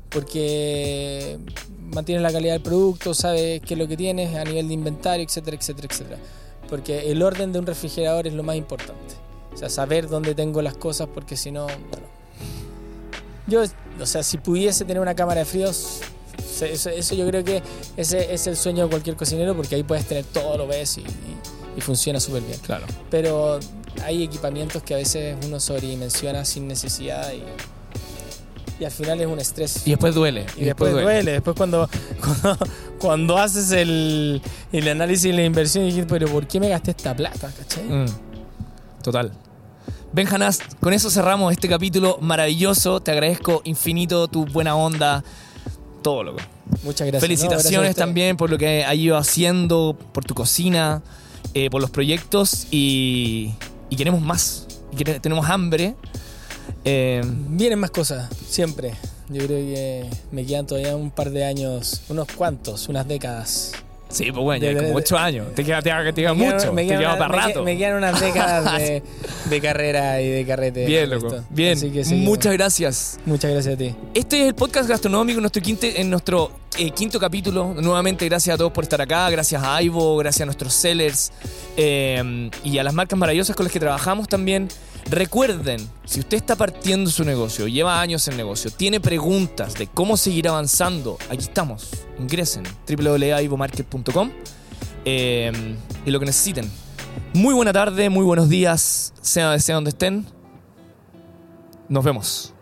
porque mantienes la calidad del producto, sabes qué es lo que tienes a nivel de inventario, etcétera, etcétera, etcétera. Porque el orden de un refrigerador es lo más importante. O sea, saber dónde tengo las cosas, porque si no, bueno... Yo, o sea, si pudiese tener una cámara de fríos, eso, eso yo creo que ese es el sueño de cualquier cocinero, porque ahí puedes tener todo, lo ves y, y, y funciona súper bien. Claro. Pero hay equipamientos que a veces uno sobredimensiona sin necesidad y, y al final es un estrés. Y después duele. Y, y después, después duele. duele. Después cuando, cuando, cuando haces el, el análisis y la inversión, y dices, pero ¿por qué me gasté esta plata? ¿Cachai? Mm. Total. Benjanás, con eso cerramos este capítulo maravilloso. Te agradezco infinito tu buena onda, todo, loco. Muchas gracias. Felicitaciones no, gracias también por lo que has ido haciendo, por tu cocina, eh, por los proyectos, y, y queremos más. Y queremos, tenemos hambre. Eh, Vienen más cosas, siempre. Yo creo que me quedan todavía un par de años, unos cuantos, unas décadas. Sí, pues bueno, ya De- hay como de- ocho años. Te queda, te queda, te queda Me quedan- mucho. me te quedan queda una- para me rato. que- Me quedan unas décadas de, de carrera y de carrete. Bien, Listo. loco. Bien. Así que seguimos. Muchas gracias. Muchas gracias a ti. Este es el podcast gastronómico, nuestro quinte, en nuestro eh, quinto capítulo. Nuevamente, gracias a todos por estar acá. Gracias a Aibo, gracias a nuestros sellers eh, y a las marcas maravillosas con las que trabajamos también. Recuerden, si usted está partiendo su negocio, lleva años en negocio, tiene preguntas de cómo seguir avanzando, aquí estamos. Ingresen doble u doble u doble u punto aibo market punto com eh, y lo que necesiten. Muy buena tarde, muy buenos días, sea, sea donde estén. Nos vemos.